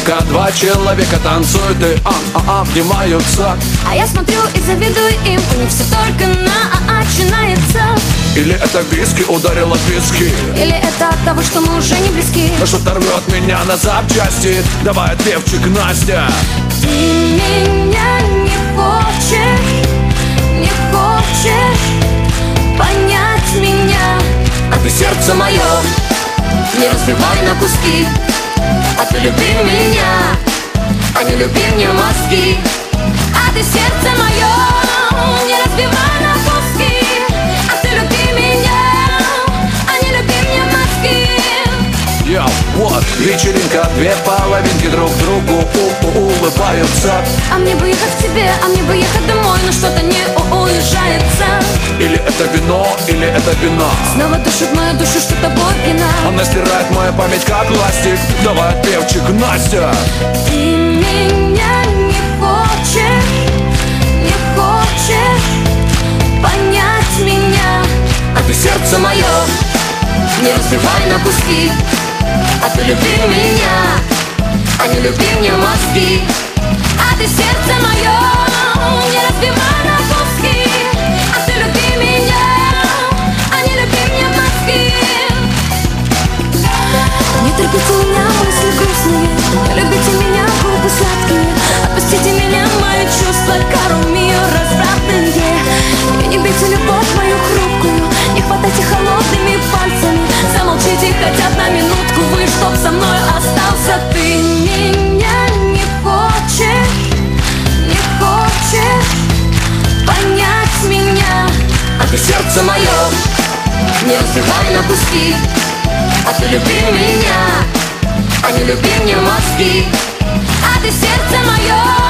вечеринка, два человека танцуют и обнимаются. А я смотрю и завидую им, у них все только начинается. Или это виски ударило виски, или это от того, что мы уже не близки. но что-то рвет меня на запчасти. Давай отпевчик, Настя. Ты меня не хочешь понять меня, А ты сердце мое не разбивай на куски. А ты люби меня, а не люби мне мозги. А ты сердце мое не разбивай на куски. А ты люби меня, а не люби мне мозги. Йоу, вот, вечеринка, две половинки друг другу улыбаются. А мне бы ехать к тебе, а мне бы ехать домой, но что-то не уезжается. Или это вино, или это вино. Снова душит мою душу что-то Боргина. Она стирает мою память как пластик. Давай отпевчик, Настя. Ты меня не хочешь понять меня. А ты сердце мое не разбивай на куски. А ты люби меня, а не люби мне мозги. А ты сердце мое не разбивай на куски. А ты люби меня, а не люби мне мозги. Не терпите меня, мысли грустные, не любите меня, губы сладкие. Отпустите меня, мои чувства, кару мир развратные. И не бейте любовь мою хрупкую, не хватайте холодными пальцами. Замолчите хотя бы на минутку, вы чтоб со мной остался. Ты меня не хочешь понять меня. А ты сердце мое не разбивай на куски. А ты люби меня, а не люби мне мозги. А ты сердце мое